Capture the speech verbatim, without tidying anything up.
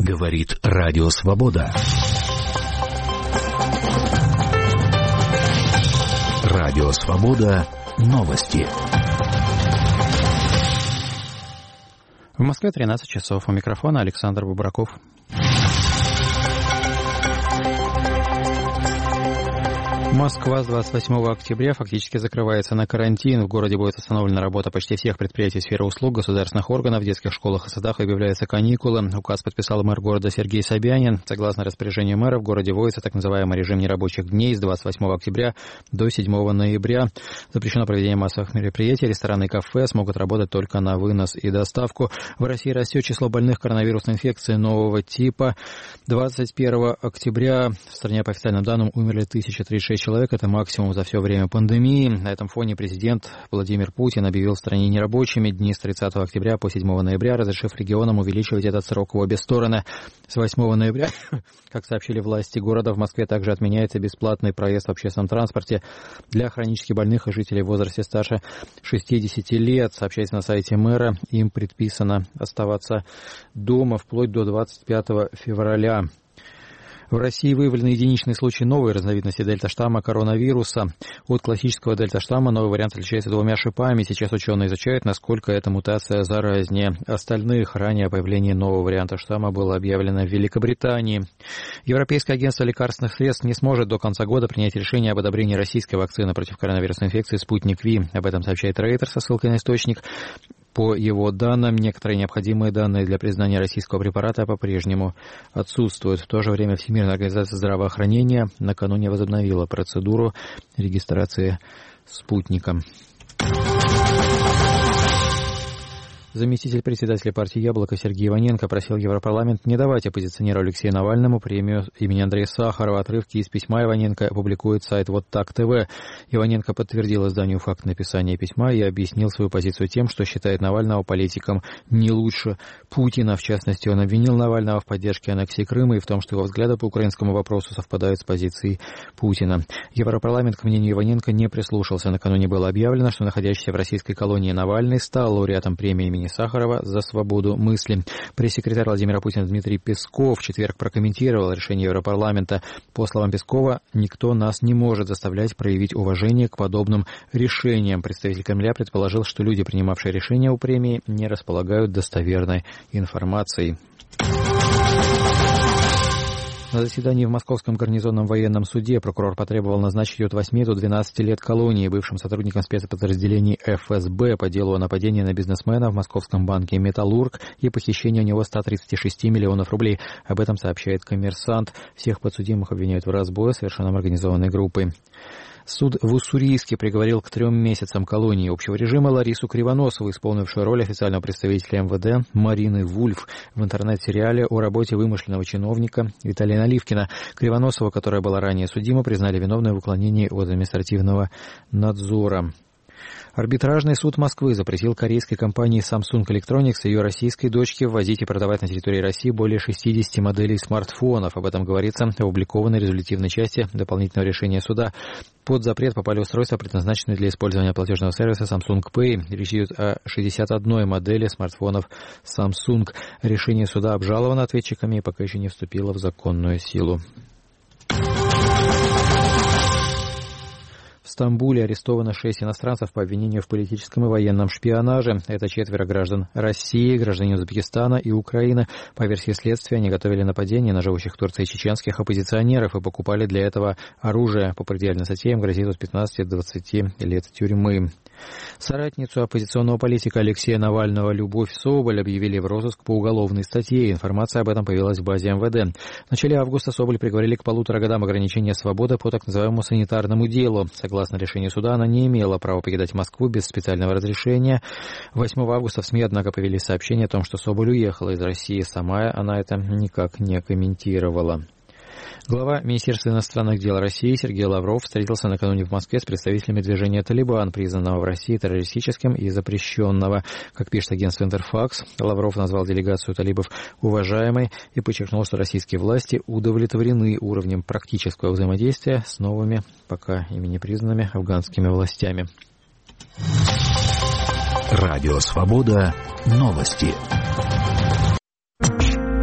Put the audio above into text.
Говорит Радио Свобода. Радио Свобода. Новости. В Москве тринадцать часов. У микрофона Александр Бубраков. Москва с двадцать восьмого октября фактически закрывается на карантин. В городе будет остановлена работа почти всех предприятий сферы услуг, государственных органов, в детских школах и садах объявляются каникулы. Указ подписал мэр города Сергей Собянин. Согласно распоряжению мэра, в городе вводится так называемый режим нерабочих дней с двадцать восьмого октября до седьмого ноября. Запрещено проведение массовых мероприятий. Рестораны и кафе смогут работать только на вынос и доставку. В России растет число больных коронавирусной инфекцией нового типа. двадцать первого октября в стране по официальным данным умерли тысяча тридцать шесть человек. Это максимум за все время пандемии. На этом фоне президент Владимир Путин объявил в стране нерабочими дни с тридцатого октября по седьмого ноября, разрешив регионам увеличивать этот срок в обе стороны. С восьмого ноября, как сообщили власти города, в Москве также отменяется бесплатный проезд в общественном транспорте для хронически больных и жителей в возрасте старше шестидесяти лет. Сообщается на сайте мэра, им предписано оставаться дома вплоть до двадцать пятого февраля. В России выявлены единичные случаи новой разновидности дельта-штамма коронавируса. От классического дельта-штамма новый вариант отличается двумя шипами. Сейчас ученые изучают, насколько эта мутация заразнее остальных. Ранее о появлении нового варианта штамма было объявлено в Великобритании. Европейское агентство лекарственных средств не сможет до конца года принять решение об одобрении российской вакцины против коронавирусной инфекции «Спутник Ви». Об этом сообщает Рейтер со ссылкой на источник. По его данным, некоторые необходимые данные для признания российского препарата по-прежнему отсутствуют. В то же время Всемирная организация здравоохранения накануне возобновила процедуру регистрации спутника. Заместитель председателя партии «Яблоко» Сергей Иваненко просил Европарламент не давать оппозиционеру Алексею Навальному премию имени Андрея Сахарова. Отрывки из письма Иваненко опубликует сайт «Вот так ТВ». Иваненко подтвердил изданию факт написания письма и объяснил свою позицию тем, что считает Навального политиком не лучше Путина. В частности, он обвинил Навального в поддержке аннексии Крыма и в том, что его взгляды по украинскому вопросу совпадают с позицией Путина. Европарламент, к мнению Иваненко, не прислушался. Накануне было объявлено, что находящийся в российской колонии Навальный стал лауреатом премии имени Сахарова за свободу мысли. Пресс-секретарь Владимира Путина Дмитрий Песков в четверг прокомментировал решение Европарламента. По словам Пескова, никто нас не может заставлять проявить уважение к подобным решениям. Представитель Кремля предположил, что люди, принимавшие решения о премии, не располагают достоверной информацией. На заседании в Московском гарнизонном военном суде прокурор потребовал назначить от восьми до двенадцати лет колонии бывшим сотрудникам спецподразделений эф эс бэ по делу о нападении на бизнесмена в московском банке «Металлург» и похищении у него ста тридцати шести миллионов рублей. Об этом сообщает «Коммерсант». Всех подсудимых обвиняют в разбое, совершенном организованной группой. Суд в Уссурийске приговорил к трем месяцам колонии общего режима Ларису Кривоносову, исполнившую роль официального представителя эм вэ дэ Марины Вульф в интернет-сериале о работе вымышленного чиновника Виталия Наливкина. Кривоносова, которая была ранее судима, признали виновной в уклонении от административного надзора. Арбитражный суд Москвы запретил корейской компании Samsung Electronics и ее российской дочке ввозить и продавать на территории России более шестидесяти моделей смартфонов. Об этом говорится в опубликованной резолютивной части дополнительного решения суда. Под запрет попали устройства, предназначенные для использования платежного сервиса Samsung Pay. Речь идет о шестидесяти одной модели смартфонов Samsung. Решение суда обжаловано ответчиками и пока еще не вступило в законную силу. В Стамбуле арестовано шесть иностранцев по обвинению в политическом и военном шпионаже. Это четверо граждан России, гражданин Узбекистана и Украины. По версии следствия, они готовили нападение на живущих в Турции чеченских оппозиционеров и покупали для этого оружие. По предельной статье им грозит от пятнадцати до двадцати лет тюрьмы. Соратницу оппозиционного политика Алексея Навального Любовь Соболь объявили в розыск по уголовной статье. Информация об этом появилась в базе эм вэ дэ. В начале августа Соболь приговорили к полутора годам ограничения свободы по так называемому санитарному делу. Согласно решению суда, она не имела права покидать Москву без специального разрешения. восьмого августа в СМИ, однако, появились сообщения о том, что Соболь уехала из России. Сама она это никак не комментировала. Глава Министерства иностранных дел России Сергей Лавров встретился накануне в Москве с представителями движения «Талибан», признанного в России террористическим и запрещенного. Как пишет агентство «Интерфакс», Лавров назвал делегацию талибов уважаемой и подчеркнул, что российские власти удовлетворены уровнем практического взаимодействия с новыми, пока ими не признанными, афганскими властями. Радио «Свобода». Новости.